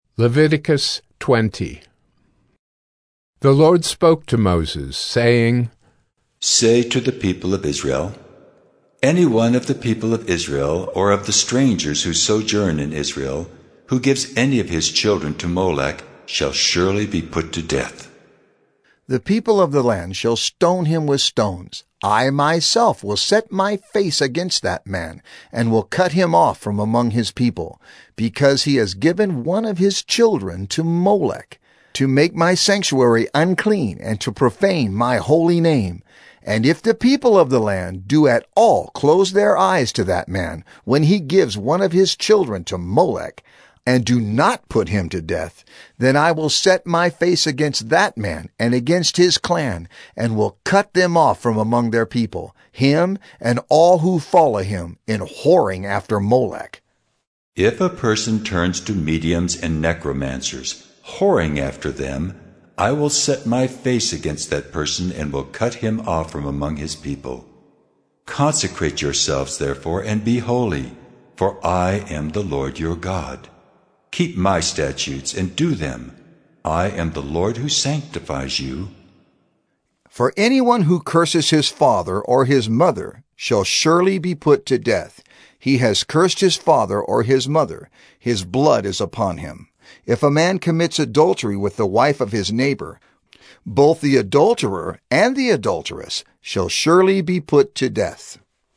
Leviticus 20. The Lord spoke to Moses, saying, Say to the people of Israel, any one of the people of Israel or of the strangers who sojourn in Israel, who gives any of his children to Molech, shall surely be put to death. The people of the land shall stone him with stones. I myself will set my face against that man, and will cut him off from among his people, because he has given one of his children to Molech, to make my sanctuary unclean, and to profane my holy name. And if the people of the land do at all close their eyes to that man, when he gives one of his children to Molech, and do not put him to death, then I will set my face against that man and against his clan, and will cut them off from among their people, him and all who follow him in whoring after Molech. If a person turns to mediums and necromancers, whoring after them, I will set my face against that person and will cut him off from among his people. Consecrate yourselves, therefore, and be holy, for I am the Lord your God. Keep my statutes and do them. I am the Lord who sanctifies you. For anyone who curses his father or his mother shall surely be put to death. He has cursed his father or his mother. His blood is upon him. If a man commits adultery with the wife of his neighbor, both the adulterer and the adulteress shall surely be put to death.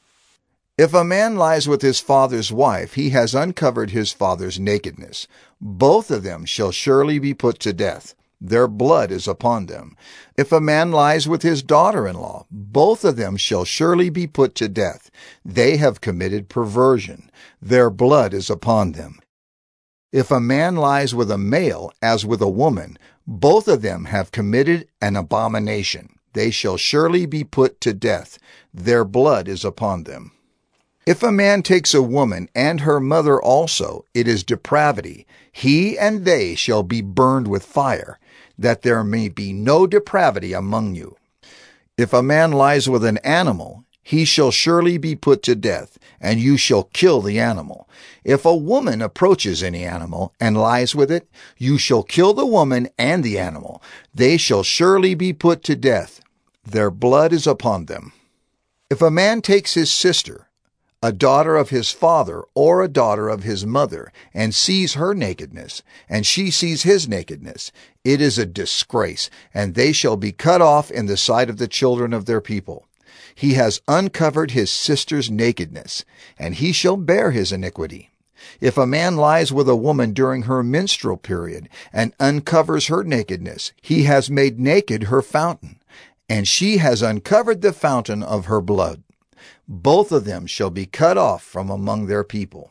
If a man lies with his father's wife, he has uncovered his father's nakedness. Both of them shall surely be put to death. Their blood is upon them. If a man lies with his daughter-in-law, both of them shall surely be put to death. They have committed perversion. Their blood is upon them. If a man lies with a male as with a woman, both of them have committed an abomination. They shall surely be put to death. Their blood is upon them. If a man takes a woman and her mother also, it is depravity. He and they shall be burned with fire, that there may be no depravity among you. If a man lies with an animal, he shall surely be put to death, and you shall kill the animal. If a woman approaches any animal and lies with it, you shall kill the woman and the animal. They shall surely be put to death. Their blood is upon them. If a man takes his sister, a daughter of his father or a daughter of his mother, and sees her nakedness, and she sees his nakedness, it is a disgrace, and they shall be cut off in the sight of the children of their people. He has uncovered his sister's nakedness, and he shall bear his iniquity. If a man lies with a woman during her menstrual period, and uncovers her nakedness, he has made naked her fountain, and she has uncovered the fountain of her blood. Both of them shall be cut off from among their people.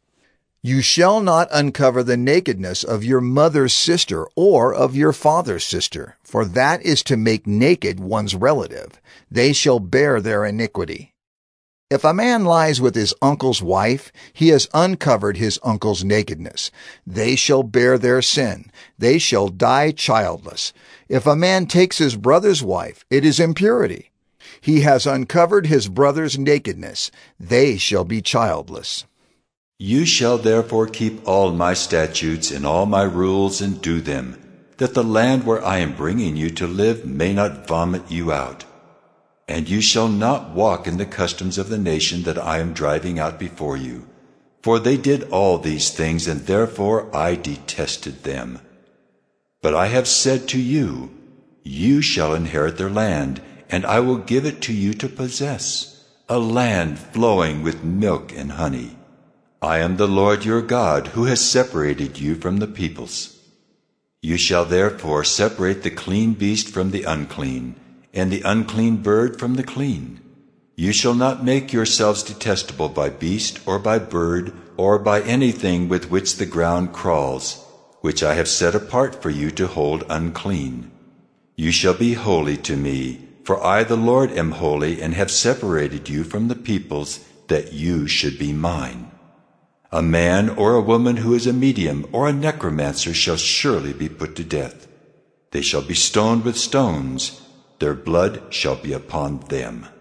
You shall not uncover the nakedness of your mother's sister or of your father's sister, for that is to make naked one's relative. They shall bear their iniquity. If a man lies with his uncle's wife, he has uncovered his uncle's nakedness. They shall bear their sin. They shall die childless. If a man takes his brother's wife, it is impurity. He has uncovered his brother's nakedness. They shall be childless. You shall therefore keep all my statutes and all my rules and do them, that the land where I am bringing you to live may not vomit you out. And you shall not walk in the customs of the nation that I am driving out before you, for they did all these things, and therefore I detested them. But I have said to you, you shall inherit their land, and I will give it to you to possess, a land flowing with milk and honey. I am the Lord your God, who has separated you from the peoples. You shall therefore separate the clean beast from the unclean, and the unclean bird from the clean. You shall not make yourselves detestable by beast or by bird or by anything with which the ground crawls, which I have set apart for you to hold unclean. You shall be holy to me, for I the Lord am holy, and have separated you from the peoples, that you should be mine. A man or a woman who is a medium or a necromancer shall surely be put to death. They shall be stoned with stones. Their blood shall be upon them.